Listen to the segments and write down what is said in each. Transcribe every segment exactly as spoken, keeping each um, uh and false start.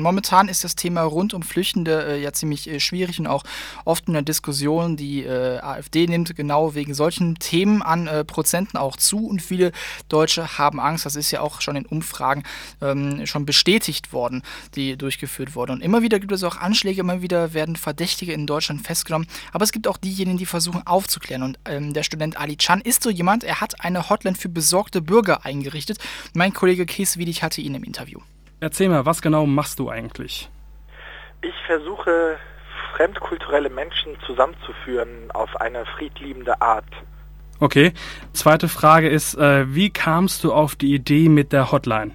Momentan ist das Thema rund um Flüchtende äh, ja ziemlich äh, schwierig und auch oft in der Diskussion. Die äh, AfD nimmt genau wegen solchen Themen an äh, Prozenten auch zu und viele Deutsche haben Angst. Das ist ja auch schon in Umfragen ähm, schon bestätigt worden, die durchgeführt wurden. Und immer wieder gibt es auch Anschläge, immer wieder werden Verdächtige in Deutschland festgenommen. Aber es gibt auch diejenigen, die versuchen aufzuklären. Und ähm, der Student Ali Can ist so jemand, er hat eine Hotline für besorgte Bürger eingerichtet. Mein Kollege Kees Wiedich hatte ihn im Interview. Erzähl mal, was genau machst du eigentlich? Ich versuche, fremdkulturelle Menschen zusammenzuführen auf eine friedliebende Art. Okay. Zweite Frage ist, äh, wie kamst du auf die Idee mit der Hotline?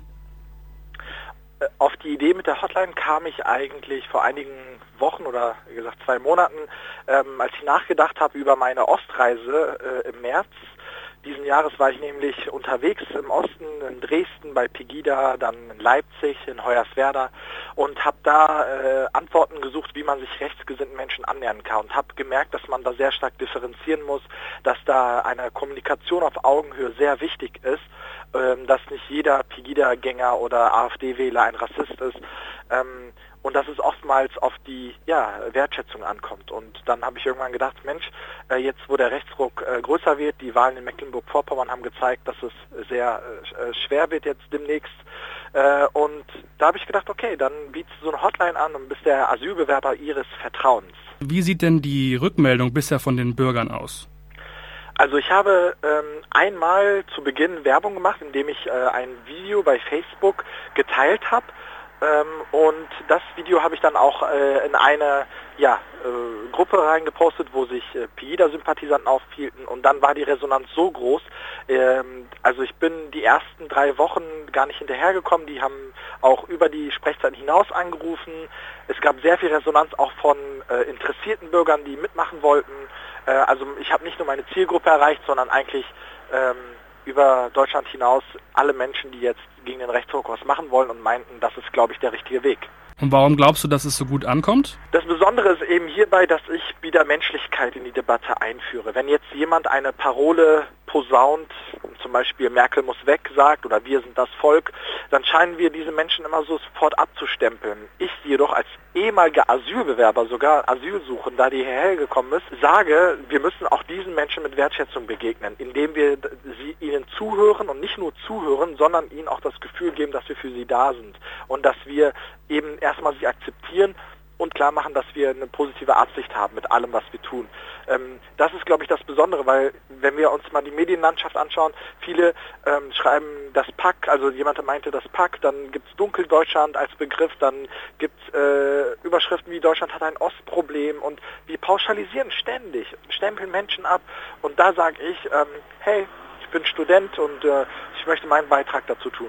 Auf die Idee mit der Hotline kam ich eigentlich vor einigen Wochen oder wie gesagt zwei Monaten, ähm, als ich nachgedacht habe über meine Ostreise äh, im März diesen Jahres. War ich nämlich unterwegs im Osten, in Dresden bei Pegida, dann in Leipzig, in Hoyerswerda und habe da äh, Antworten gesucht, wie man sich rechtsgesinnten Menschen annähern kann und habe gemerkt, dass man da sehr stark differenzieren muss, dass da eine Kommunikation auf Augenhöhe sehr wichtig ist, ähm, dass nicht jeder Pegida-Gänger oder AfD-Wähler ein Rassist ist. Ähm, Und dass es oftmals auf die ja, Wertschätzung ankommt. Und dann habe ich irgendwann gedacht, Mensch, äh, jetzt wo der Rechtsruck äh, größer wird, die Wahlen in Mecklenburg-Vorpommern haben gezeigt, dass es sehr äh, schwer wird jetzt demnächst. Äh, und da habe ich gedacht, okay, dann bietest du so eine Hotline an und bist der Asylbewerber ihres Vertrauens. Wie sieht denn die Rückmeldung bisher von den Bürgern aus? Also ich habe ähm, einmal zu Beginn Werbung gemacht, indem ich äh, ein Video bei Facebook geteilt habe. Ähm, und das Video habe ich dann auch äh, in eine ja, äh, Gruppe reingepostet, wo sich äh, Pegida-Sympathisanten aufhielten und dann war die Resonanz so groß. Ähm, also ich bin die ersten drei Wochen gar nicht hinterhergekommen, die haben auch über die Sprechzeiten hinaus angerufen. Es gab sehr viel Resonanz auch von äh, interessierten Bürgern, die mitmachen wollten. Äh, also ich habe nicht nur meine Zielgruppe erreicht, sondern eigentlich ähm, über Deutschland hinaus alle Menschen, die jetzt gegen den Rechtsruck was machen wollen und meinten, das ist, glaube ich, der richtige Weg. Und warum glaubst du, dass es so gut ankommt? Das Besondere ist eben hierbei, dass ich wieder Menschlichkeit in die Debatte einführe. Wenn jetzt jemand eine Parole posaunt, zum Beispiel Merkel muss weg sagt oder wir sind das Volk, dann scheinen wir diese Menschen immer so sofort abzustempeln. Ich jedoch als ehemaliger Asylbewerber, sogar Asylsuchender, der hierher gekommen ist, sage, wir müssen auch diesen Menschen mit Wertschätzung begegnen, indem wir sie, ihnen zuhören und nicht nur zuhören, sondern ihnen auch das Gefühl geben, dass wir für sie da sind und dass wir eben erstmal sie akzeptieren und klar machen, dass wir eine positive Absicht haben mit allem, was wir tun. Ähm, das ist, glaube ich, das Besondere, weil wenn wir uns mal die Medienlandschaft anschauen, viele ähm, schreiben das Pack, also jemand meinte das Pack, dann gibt es Dunkeldeutschland als Begriff, dann gibt es äh, Überschriften wie Deutschland hat ein Ostproblem und wir pauschalisieren ständig, stempeln Menschen ab und da sage ich, ähm, hey, ich bin Student und äh, ich möchte meinen Beitrag dazu tun.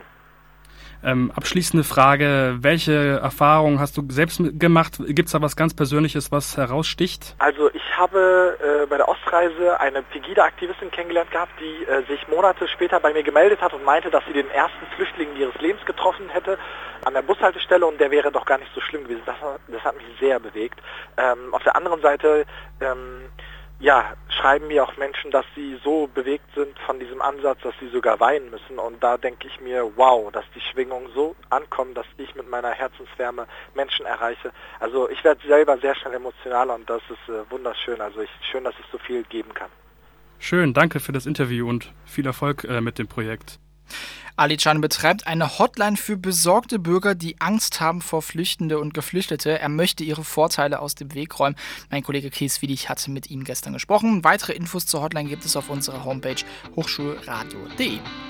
Ähm, abschließende Frage, welche Erfahrungen hast du selbst gemacht? Gibt es da was ganz Persönliches, was heraussticht? Also ich habe äh, bei der Ostreise eine Pegida-Aktivistin kennengelernt gehabt, die äh, sich Monate später bei mir gemeldet hat und meinte, dass sie den ersten Flüchtling ihres Lebens getroffen hätte an der Bushaltestelle und der wäre doch gar nicht so schlimm gewesen. Das, das hat mich sehr bewegt. Ähm, auf der anderen Seite ähm, ja, schreiben mir auch Menschen, dass sie so bewegt sind von diesem Ansatz, dass sie sogar weinen müssen. Und da denke ich mir, wow, dass die Schwingungen so ankommen, dass ich mit meiner Herzenswärme Menschen erreiche. Also ich werde selber sehr schnell emotional und das ist äh, wunderschön. Also ich, schön, dass ich so viel geben kann. Schön, danke für das Interview und viel Erfolg äh, mit dem Projekt. Ali Can betreibt eine Hotline für besorgte Bürger, die Angst haben vor Flüchtende und Geflüchtete. Er möchte ihre Vorteile aus dem Weg räumen. Mein Kollege Kees Wiedich hatte mit ihm gestern gesprochen. Weitere Infos zur Hotline gibt es auf unserer Homepage hochschulradio punkt de.